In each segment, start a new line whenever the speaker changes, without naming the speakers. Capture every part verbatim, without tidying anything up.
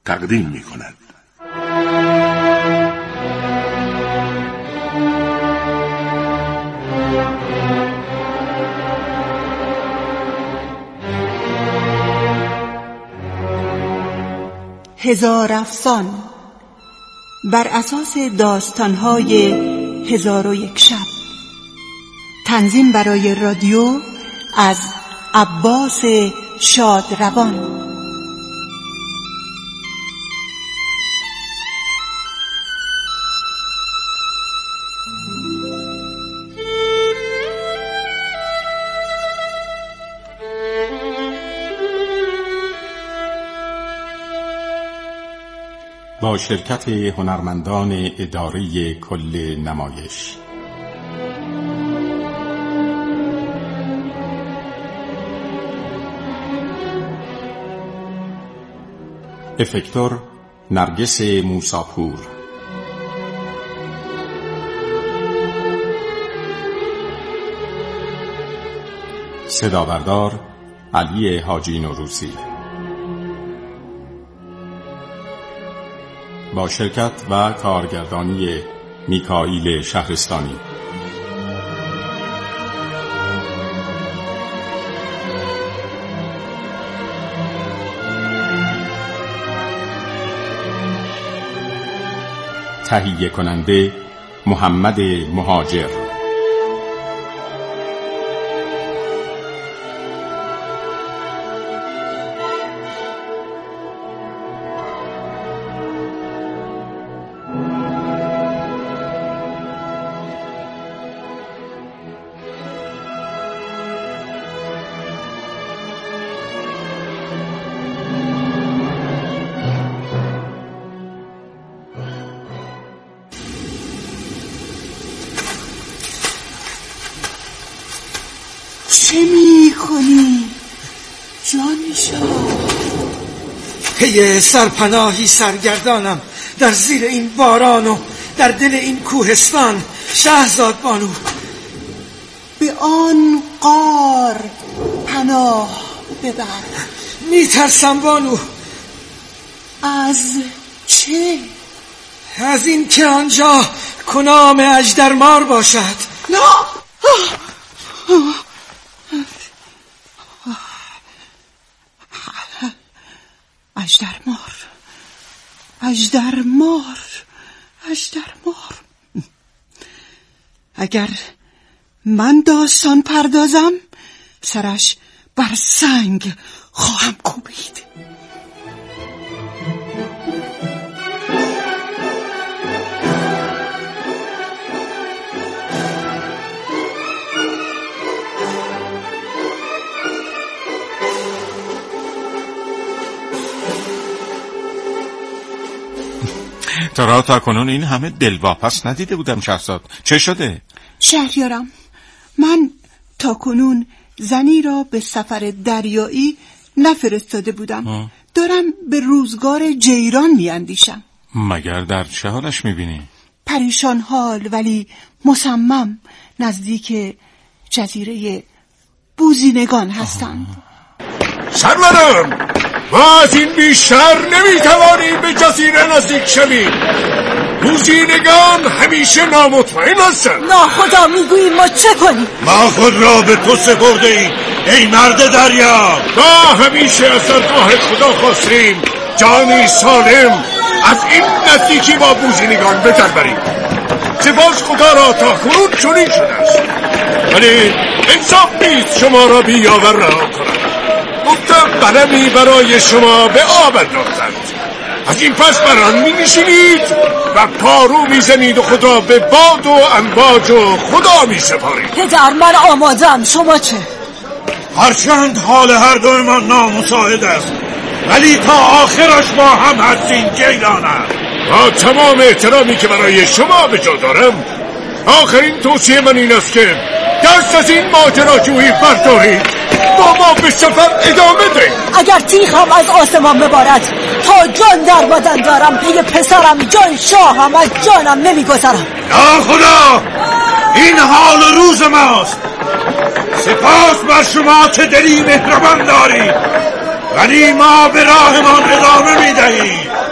تقدیم می کند.
هزار افسان بر اساس داستان‌های هزار و یک شب. تنظیم برای رادیو از عباس شادروان.
با شرکت هنرمندان اداره کل نمایش. افکتور نرگس موساپور، صدابردار علی حاجی نوروزی، با شرکت و کارگردانی میکائیل شهرستانی. تهیه کننده محمد مهاجر.
چه می کنی جانشاه؟
پی سرپناهی سرگردانم در زیر این باران و در دل این کوهستان. شهرزاد بانو،
به آن غار پناه ببر.
می ترسم بانو.
از چه؟
از این که آنجا کنام اژدرمار باشد.
نه. اژدرمار، اژدرمار، اژدرمار. اگر من داستان پردازم سرش بر سنگ خواهم کوبید.
تا تا کنون این همه دلواپس ندیده بودم شهرزاد. چه شده؟
شهریارم، من تا کنون زنی را به سفر دریایی نفرستاده بودم. آه. دارم به روزگار جیران میاندیشم.
مگر در چه حالش میبینی؟
پریشان حال ولی مصمم نزدیک جزیره بوزینگان هستند.
سرورم، ما از این بیشتر نمیتوانیم به جزیره نزدیک شویم. بوزینگان همیشه نامطمئن هستند.
ناخدا میگوییم ما چه کنیم؟
ما خود را به تو سپرده ایم ای مرد دریا. ما همیشه از درگاه خدا خواستیم جانی سالم از این نزدیکی با بوزینگان به در بریم. سپاس خدا را تا کنون چنین شده است، ولی انصاف نیست شما را بیاور رها کنم. گفتم قلمی برای شما به آب انداختند، از این پس بران می نشینید و پارو می زنید و خود را به باد و امواج و خدا می سپارید.
پدر، من آمادم، شما چه؟
هرچند حال هر دومان نامساعد است، ولی تا آخرش با هم هستیم جیلانم. با تمام احترامی که برای شما به جا دارم، آخرین توصیه من این است که دست از این ماجراجویی بردارید، با ما به سفر ادامه دهید.
اگر تیغم از آسمان ببارد تا جان در بدن دارم، پی پسرم جان شاهم از جانم نمیگذارم.
یا خدا، این حال روز ماست. سپاس بر شما که دلی مهربان دارید، ولی ما به راهمان ادامه میدهیم.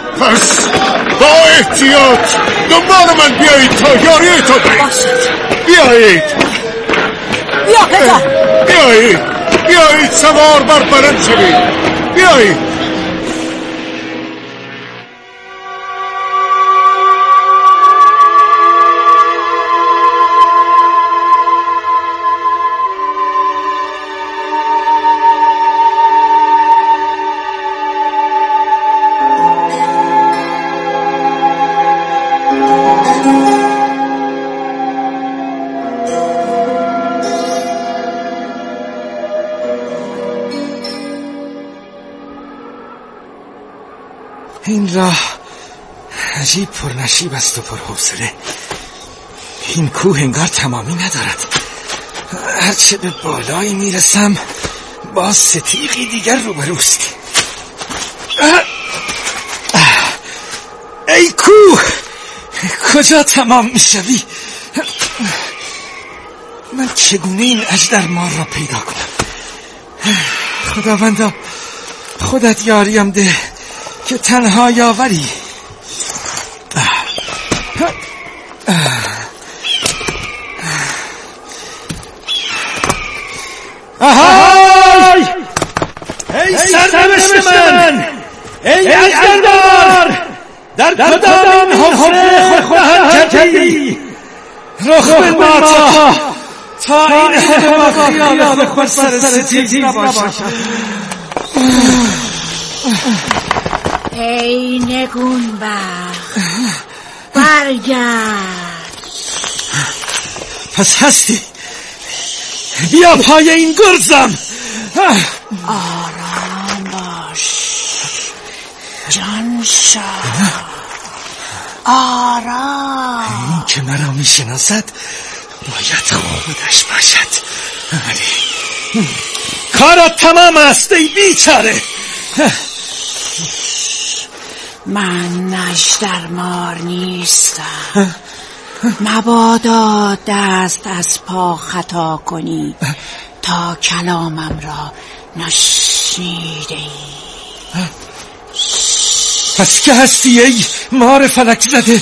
احتیاط دنبال من بیایید تا یاری تو بیایید.
بیا پدر.
بیایید بیایید سوار بر برم شوید. بیایید.
این راه عجیب پرنشیب است و پرحوصله. این کوه انگار تمامی ندارد. هرچه به بالایی میرسم با ستیقی دیگر روبروست. ای کوه، کجا تمام میشوی؟ من چگونه این اژدرمار را پیدا کنم؟ خداوندا خودت یاریم ده که تنها یاوری. آهای! ای سرنوشت من، ای اژدرمار، در کدام این حفره خواهد کردی؟ رخ به ما تا این همه با خیال خود سر ستیز نباشد.
ای نگون بخت، برگرد.
پس هستی؟ بیا پای این گرزم.
آرام باش جان شاه، آرام.
این که مرا میشناسد باید خودش باشد. کارت تمام است ای بیچاره.
من اژدرمار نیستم. مبادا دست از پا خطا کنی تا کلامم را نشنیده ای.
پس که هستی ای مار فلک زده؟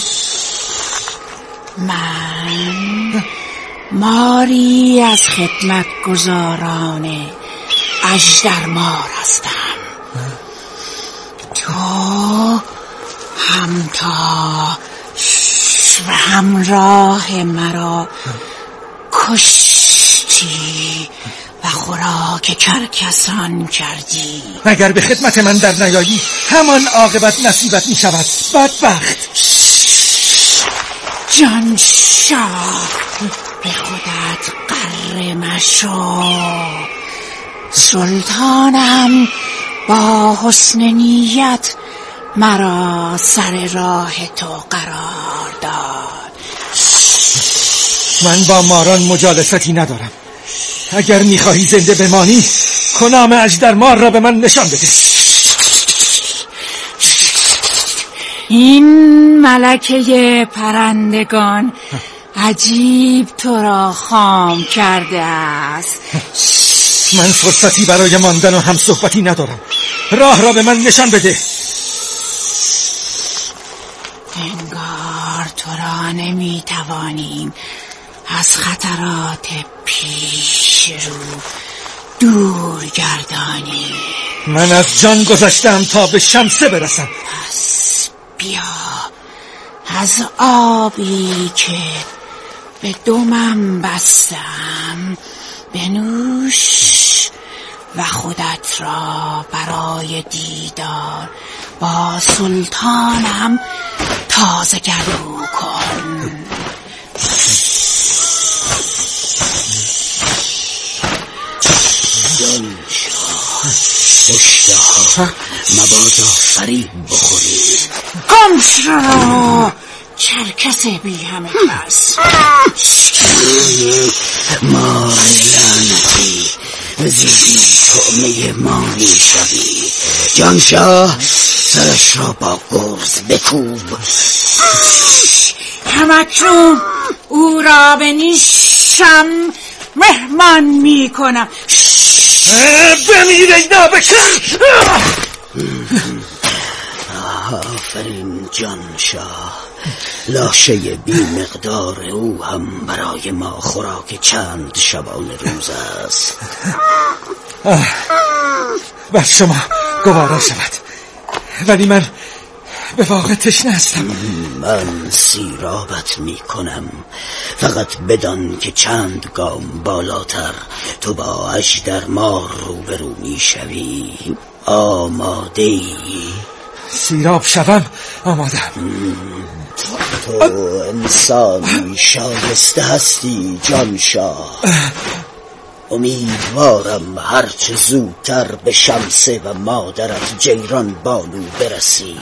من ماری از خدمت گزاران اژدرمار هستم. تو همتا و همراه مرا کشتی و خوراک کرکسان کردی.
اگر به خدمت من در نیایی همان عاقبت نصیبت می شود بدبخت.
جان شاه، به خودت غره مشو. سلطانم با حسن نیت مرا سر راه تو قرار داد.
من با ماران مجالستی ندارم. اگر میخواهی زنده بمانی کنام اژدرمار را به من نشان بده.
این ملکه پرندگان عجیب تو را خام کرده است.
من فرصتی برای ماندن و هم صحبتی ندارم. راه را به من نشان بده.
انگار تو را نمیتوانیم از خطرات پیش رو دور گردانیم.
من از جان گذشتم تا به شمسه برسم.
پس بیا از آبی که به دمم بستم بنوش و خودت را برای دیدار با سلطانم تازه گلو کن.
جان شاه، اشتها مبادا فریب بخوری.
گم شو کرکس بی همه کس.
مار لعنتی، زیدی طعمه ما می شوی. جان شاه، سرش را با گرز بکوب.
همکنون او را به نیشم مهمان می کنم.
بمیر ای نابکر.
آفرین جان شاه. لاشه بی مقدار او هم برای ما خوراک چند شبانه روز است.
بر شما گوارا شود، ولی من به واقع تشنه هستم.
من سیرابت می کنم، فقط بدان که چند گام بالاتر تو با اژدر مار روبرو می شوی. آماده ای؟
سیراب شوم؟ آمادم.
تو انسانی شایسته هستی جان شاه. امیدوارم هرچه زودتر به شمسه و مادرت جیران بانو برسی.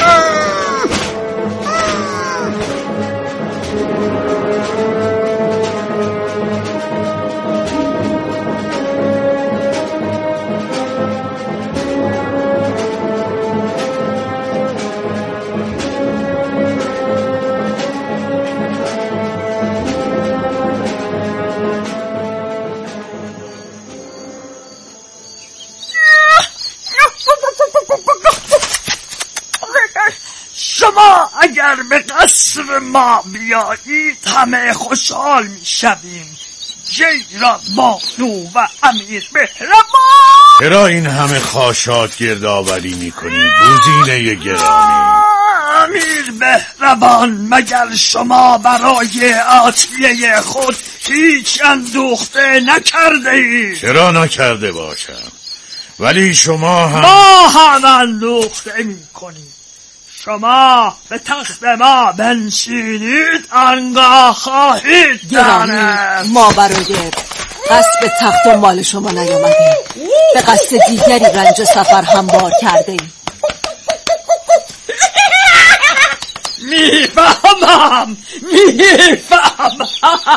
شما اگر به قصر ما بیایید همه خوشحال می شویم. جیران بانو و امیر مهربان.
چرا این همه خاشاک گردآوری می کنی بوزینه گرامی؟
امیر مهربان، مگر شما برای عطیه خود هیچ اندوخته نکرده اید؟
چرا نکرده باشم، ولی شما هم
ما هم اندوخته می کنیم. شما به تخت ما بنشینید آنگاه خواهید دانست.
ما برای قصد تخت و مال شما نیامده، به قصد دیگری رنج سفر هموار کرده ایم.
میفهمم میفهمم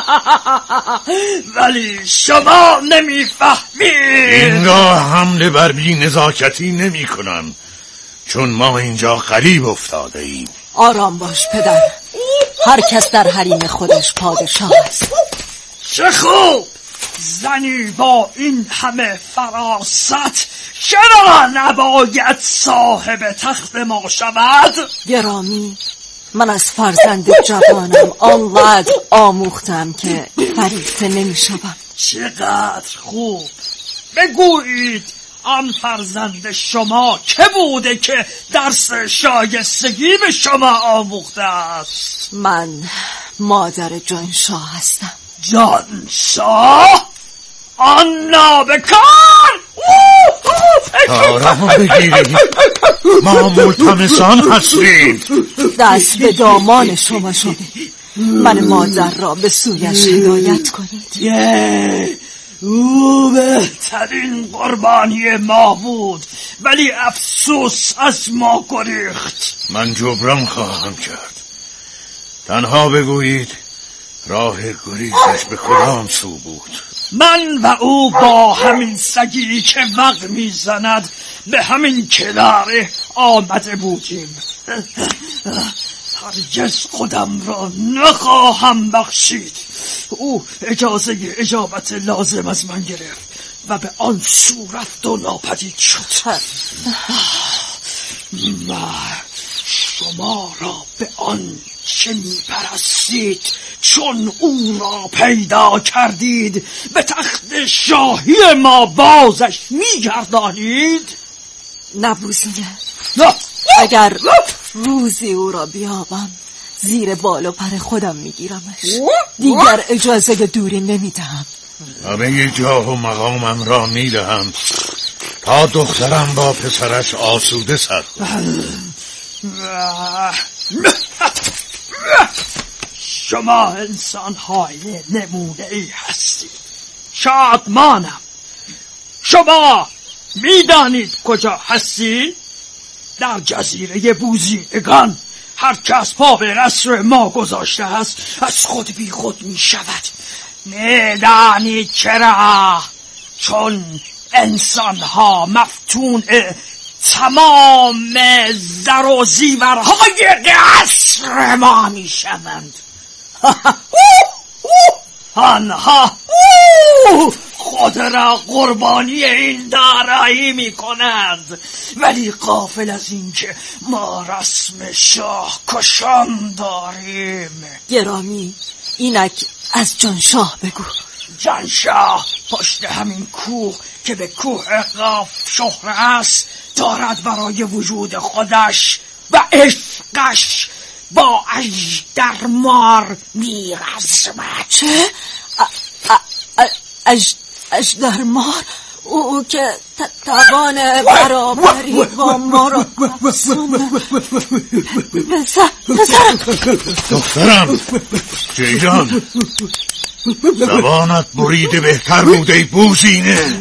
ولی شما نمیفهمید.
اینگاه حمله بر بی نزاکتی نمی کنم، چون ما اینجا غریب افتاده ایم.
آرام باش پدر، هر کس در حریم خودش پادشاه است.
چه خوب، زنی با این همه فراست چرا نباید صاحب تخت ما شود؟
گرامی، من از فرزند جوانم آنقدر آموختم که فریفته نمی شدم.
چقدر خوب، بگویید آن فرزند شما که بوده که درس شایستگی به شما آموخته است؟
من مادر جانشاه هستم.
جانشاه؟ آن نابکار؟
آرام بگیرید، ما ملتمسان هستیم.
دست به دامان شما شده، من مادر را به سویش هدایت کنید.
یه او بهترین قربانی ما بود، ولی افسوس از ما گریخت.
من جبران خواهم کرد. تنها بگویید راه گریزش به کدام سو بود؟
من و او با همین سگی که وق میزند به همین کناره آمده بودیم. هرگز خودم را نخواهم بخشید. او اجازه اجابت لازم از من گرفت و به آن صورت و ناپدید شد. من شما را به آن چه میپرستید چون او را پیدا کردید به تخت شاهی ما بازش میگردانید؟
نبوزینه،
نه.
اگر روزی او را بیابم زیر بال و پر خودم میگیرمش، دیگر اجازه دوری نمیدهم.
همه جاه و مقامم را میدهم تا دخترم با پسرش آسوده سر
شما انسان های نمونه ای هستید. شادمانم. شما میدانید کجا هستید؟ در جزیره بوزینگان. هر کس پا به قصر ما گذاشته است از خود بی خود می شود. میدانید چرا؟ چون انسان ها مفتون تمام زر و زیورهای قصر ما می شوند. آنها خود را قربانی این دارایی می کنند، ولی غافل از این که ما رسم شاه کشان داریم.
گرامی، اینک از جانشاه بگو.
جانشاه پشت همین کوه که به کوه قاف شهره است دارد برای وجود خودش و عشقش با اژدرمار میرزمد.
چه؟ اژدرمار؟ او که توان برابری با ما را
پسرم دخترم جیران، زبانت بریده بهتر بود ای بوزینه.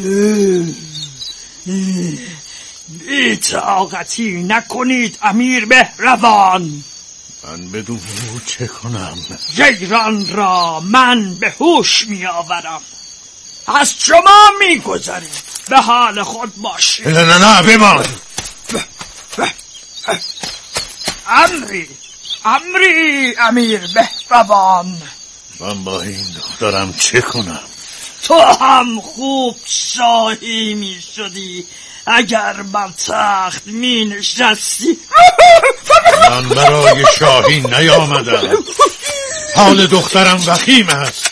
بی‌طاقتی نکنید امیر مهربان.
من بدون او چه کنم؟
جیران را من به هوش می آورم. از شما می گذاریم، به حال خود باشید.
نه نه نه بمان.
امری امری امیر مهربان.
من با این دخترم چه کنم؟
تو هم خوب شاهی می شدی اگر بر تخت می نشستی.
من برای شاهی نیامدم. حال دخترم وخیم است.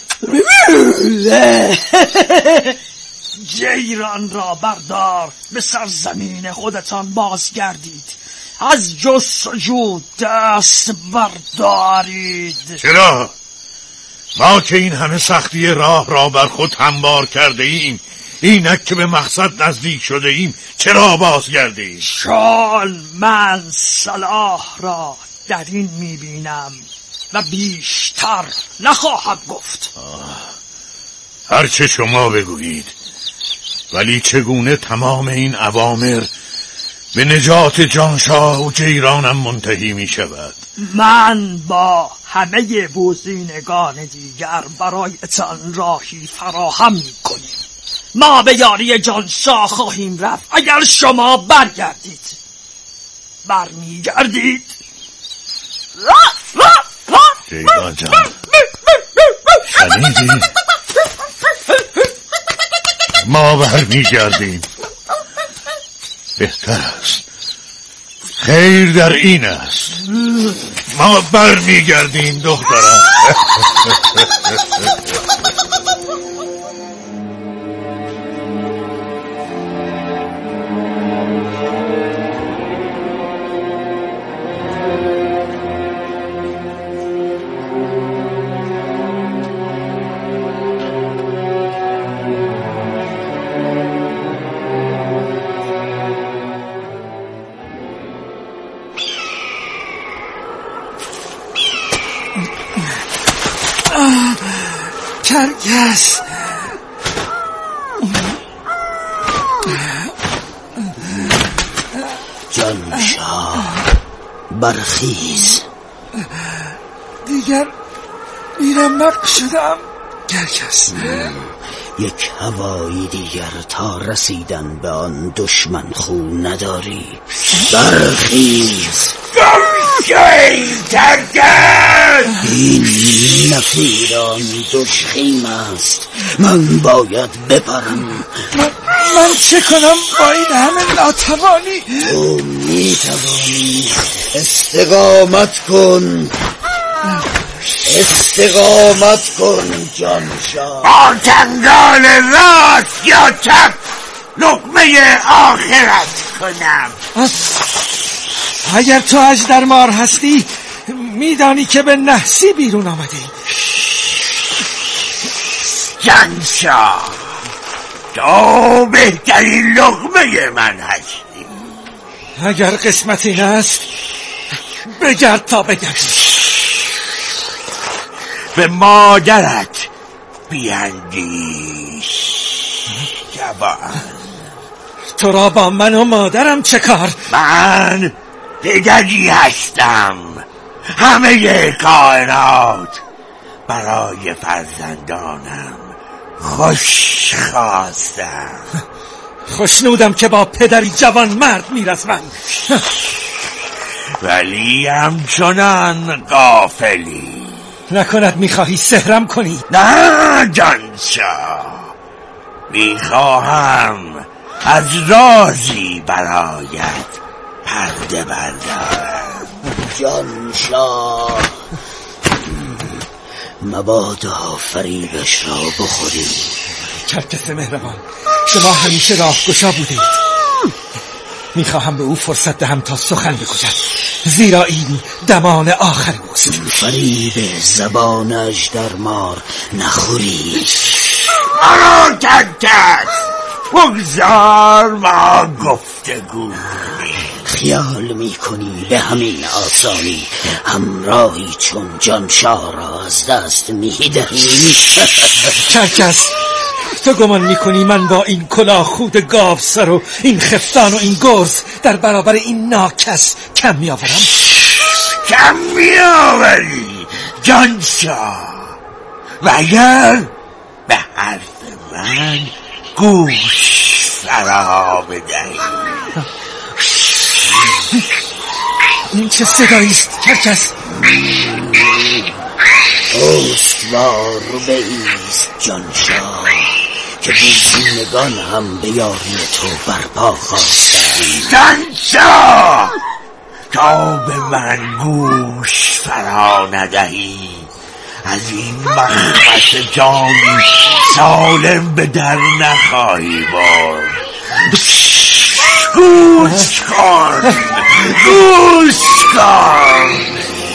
جیران را بردار، به سرزمین خودتان بازگردید. از جستجو دست بردارید.
چرا؟ ما که این همه سختی راه را بر خود هموار کرده ایم، اینک که به مقصد نزدیک شده ایم، چرا بازگردیم؟
چون من صلاح را در این میبینم و بیشتر نخواهم گفت.
هرچه شما بگویید، ولی چگونه تمام این اوامر به نجات جانشاه و جیرانم منتهی می شود؟
من با همه بوزینگان دیگر برایتان راهی فراهم می کنیم. ما به یاری جانشاه خواهیم رفت اگر شما برگردید. برمیگردید؟
جیران جان، شنیدی؟ ما برمیگردیم. بهتر است. خیر در این است. ما برمیگردیم دخترم.
کرگس،
جانشاه برخیز.
دیگر بی‌رمق شدم کرگس.
یک هوایی دیگر تا رسیدن به آن دشمن خو نداری. برخیز. این نفیران دشخیم است. من باید بپرم.
من, من چه کنم با این همه ناتوانی؟
تو میتوانی. استقامت کن، استقامت کن جانشاه.
با چنگال راست یا چپ لقمه آخرت کنم.
اگر تو اژدرمار هستی میدانی که به نحسی بیرون آمدی.
جانشاه، تو بهترین لقمه من هستی.
اگر قسمت این است بگرد تا بگردی.
به مادرت بیندیش جوان.
تو را با من و مادرم چه کار؟
من پدری هستم. همه کائنات برای فرزندانم خوش خواستم.
خوشنودم که با پدری جوان مرد میرسم.
ولی همچنان غافلی.
نکند میخواهی سحرم کنی؟
نه جانشاه، میخواهم از رازی برایت پرده بردارم.
جان شاه، مبادا فریبش را بخوری.
کرکس مهربان، شما همیشه راهگشا بودید. میخواهم به او فرصت دهم تا سخن بگوید، زیرا این دمان آخر اوست.
فریب زبانش در مار نخوری.
مرا کرکس، بگذار ما گفتگو کنیم.
خیال میکنی به همین آسانی همراهی چون جانشاه را از دست میدهی؟
کرکس، تو گمان میکنی من با این کلاه خود گاو سر و این خفتان و این گرز در برابر این ناکس کم میآورم؟
کم میآوری جانشاه، و اگر به حرف من گوش فرا بدهی.
این چه صدایی است کرکس؟
استوار بایست جانشاه، که بوزینگان هم به یاری تو برپا خواستند.
جانشاه، تا به من گوش فرا ندهی از این مخمس جانی سالم به در نخواهی برد. گوش کن، گوش کن.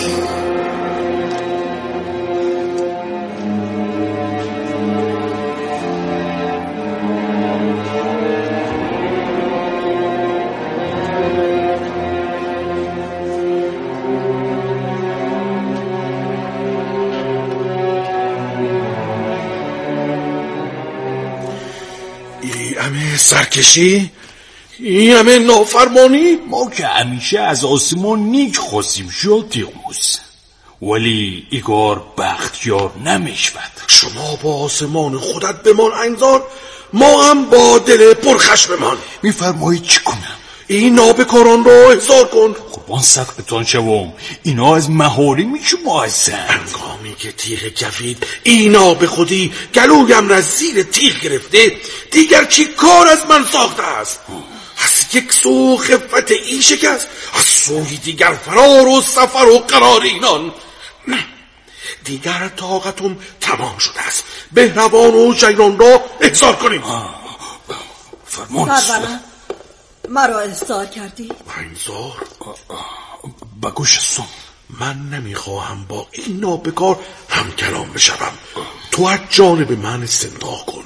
این همه سرکشی؟ این همه نافرمانی؟
ما که همیشه از آسمان نیک خواستیم شد تیغموز، ولی ایگار بختیار نمیشود.
شما با آسمان خودت بمان انگار، ما هم با دل پرخشممان.
میفرمایی چی کنم؟
این نابکاران را احضار کن.
قربان صدقتان شوم، اینا از محارم شما هستند.
هنگامی که تیغ جوید اینا به خودی گلویم را زیر تیغ گرفته، دیگر چی کار از من ساخته است؟ از یک سو خفت این شکست، از سوی دیگر فرار و سفر و قرار اینان. نه، دیگر طاقتم تمام شده است. بهروان و جیران را احضار کنیم.
فرمان
سرورم، مرا احضار کردی؟
انذار؟
بگوش سم،
من نمیخواهم با این نابکار هم کلام بشوم. تو از جانب من استمتاع کن.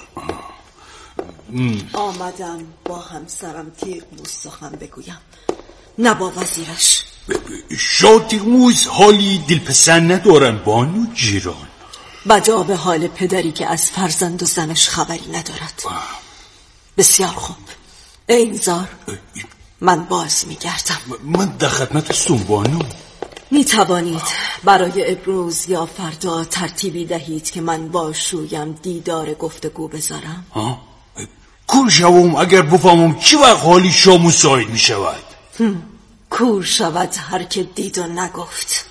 آمدم با همسرم تیغموز سخن بگویم، نه با وزیرش.
شاه تیغموز حالی دلپسند ندارن بانو جیران.
بجا به حال پدری که از فرزند و زنش خبری ندارد. بسیار خوب، این زار من باز میگردم.
من در خدمت هستم بانو.
می توانید برای ابروز یا فردا ترتیبی دهید که من با شویم دیدار گفتگو بذارم؟
ها؟ کور شوم اگر بفهمم چی وقت حالی شاه مساعد می شود.
کور شود هر که دید و نگفت.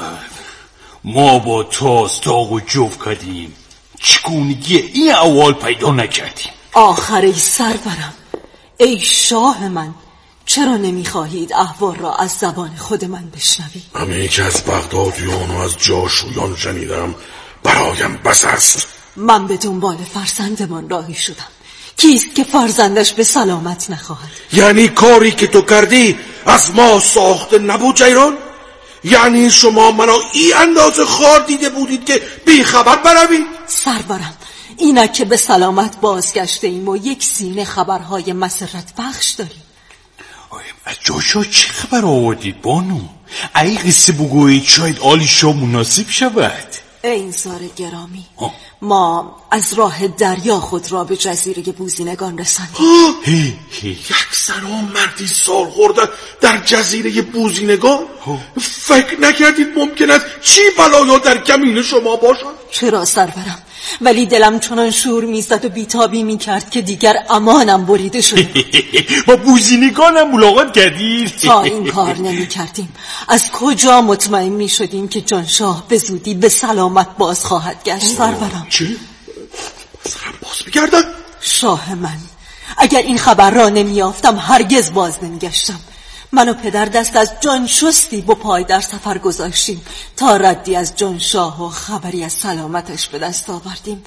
ما با تاز تاق و جوف کردیم، چگونگی این اول پیدا نکردیم.
آخر ای سرورم، ای شاه من، چرا نمیخواهید احوال را از زبان خود من بشنوید؟
همه که از بغدادیان و از جاشویان شنیدم برایم بس است.
من به دنبال فرزندمان راهی شدم. کیست که فرزندش به سلامت نخواهد؟
یعنی کاری که تو کردی از ما ساخته نبود جیران؟ یعنی شما منو این اندازه خار دیده بودید که بی خبر بروید؟
سرورم، اینک که به سلامت بازگشته ایم و یک سینه خبرهای مسرت بخش داریم.
از جاشا چه خبر آوردید بانو؟ ای قصه بگویید شاید آلی شاه مناسب شود.
این زار گرامی، ما از راه دریا خود را به جزیره بوزینگان رساندیم.
یک زن مردی سال خورده در جزیره بوزینگان؟ فکر نکردید ممکن است چی بلایا در کمین شما باشد؟
چرا سرورم، ولی دلم چنان شور میزد و بیتابی میکرد که دیگر امانم بریده شد.
با بوزینگانم ملاقات کردید؟
تا این کار نمی کردیم از کجا مطمئن می شدیم که جانشاه به زودی به سلامت باز خواهد گشت؟ سرورم
چه؟ سرم باز بگردن؟
شاه من، اگر این خبر را نمیافتم هرگز باز نمیگشتم. من و پدر دست از جان شستی با پای در سفر گذاشتیم تا ردی از جان شاه و خبری از سلامتش به دست آوردیم.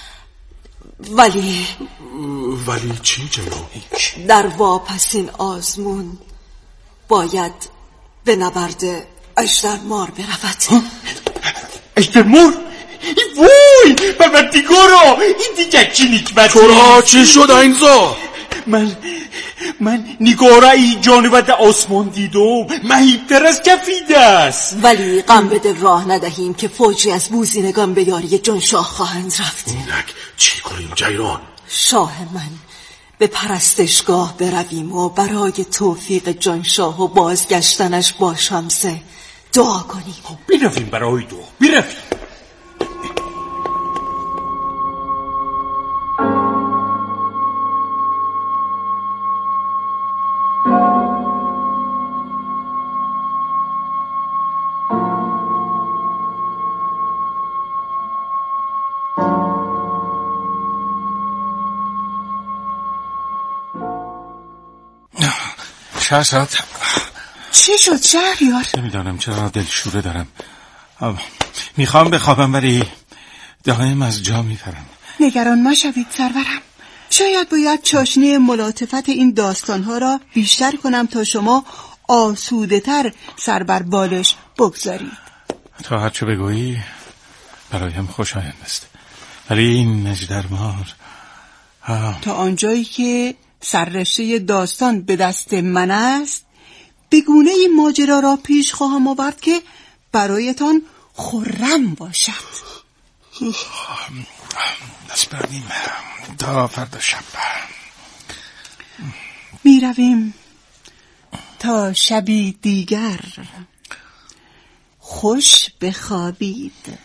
ولی
ولی چی جناب؟
در واپسین آزمون باید به نبرد اژدرمار برود.
اژدرمار؟ وای پروردگارا، این دیگه چی نکبت؟
چرا چی شد اینجا؟
من من نگاره‌ای جانور در آسمان دیدم، مهیب‌تر از کفید است.
ولی غم به دل راه ندهیم که فوجی از بوزینگان به یاری جان شاه خواهند رفت.
اینک چی کنیم جیران؟
شاه من، به پرستشگاه برویم و برای توفیق جان شاه و بازگشتنش با شمسه دعا کنیم.
برویم برای دعا، برویم.
شهرزاد،
چی شد شهریار؟
نمیدانم چرا دلشوره دارم. میخوام بخوابم ولی دائم از جا میپرم.
نگران مشوید سرورم. شاید باید چاشنی ملاطفت این داستانها را بیشتر کنم تا شما آسوده تر سر بر بالش بگذارید.
تا هرچه بگویی برایم خوشایند است، ولی این اژدرمار
تا آنجایی که سررشته داستان به دست من است به گونه این ماجرا را پیش خواهم آورد که برایتان خرم باشد.
دست بردیم تا فردا شب
می رویم تا شبی دیگر. خوش بخوابید.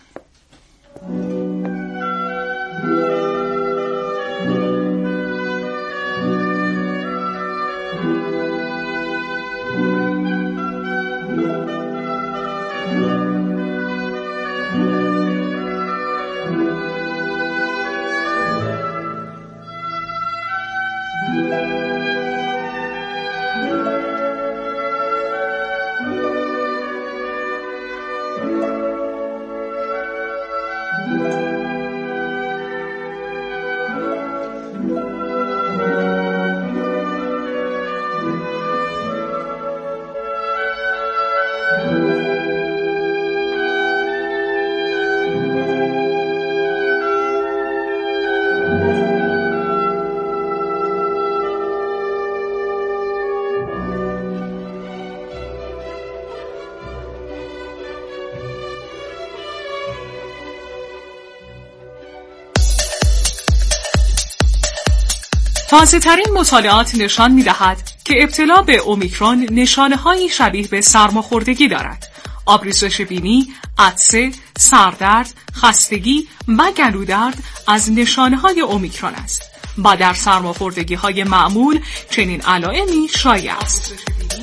تازه ترین مطالعات نشان می دهد که ابتلا به اومیکرون نشانه هایی شبیه به سرماخوردگی دارد. آبریزش بینی، عطسه، سردرد، خستگی و گلودرد از نشانه های اومیکرون است و در سرماخوردگی های معمول چنین علائمی شایع است.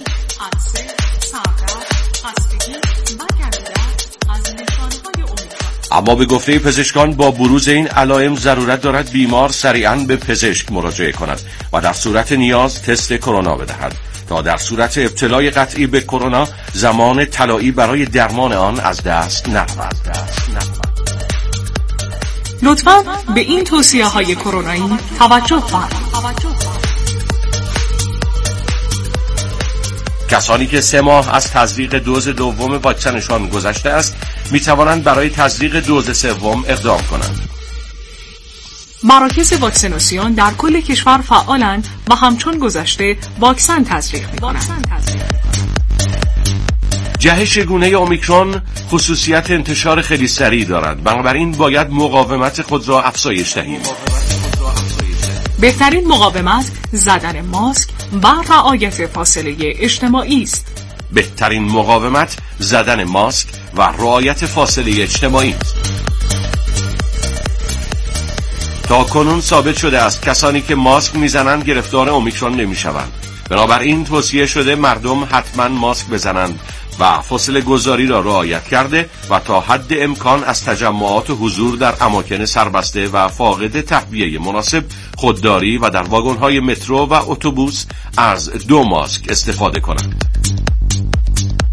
اما به گفته پزشکان با بروز این علائم ضرورت دارد بیمار سریعاً به پزشک مراجعه کند و در صورت نیاز تست کرونا بدهد تا در صورت ابتلای قطعی به کرونا زمان طلایی برای درمان آن از دست نرود.
لطفاً به این توصیه های کرونایی توجه کنید.
کسانی که سه ماه از تزریق دوز دوم واکسنشان گذشته است می توانند برای تزریق دوز سوم اقدام کنند.
مراکز واکسیناسیون در کل کشور فعالند و همچون گذشته واکسن تزریق می کنند.
جهش گونه اومیکرون خصوصیت انتشار خیلی سریع دارد، بنابراین باید مقاومت خود را افزایش دهیم.
بهترین مقاومت زدن ماسک و رعایت فاصله اجتماعی است.
بهترین مقاومت زدن ماسک و رعایت فاصله اجتماعی است. تا کنون ثابت شده است کسانی که ماسک میزنند گرفتار اومیکرون نمیشوند. بنابراین توصیه شده مردم حتما ماسک بزنند و فاصله گذاری را رعایت کرده و تا حد امکان از تجمعات حضور در اماکن سربسته و فاقد تهویه مناسب خودداری و در واگن‌های مترو و اتوبوس از دو ماسک استفاده کنند.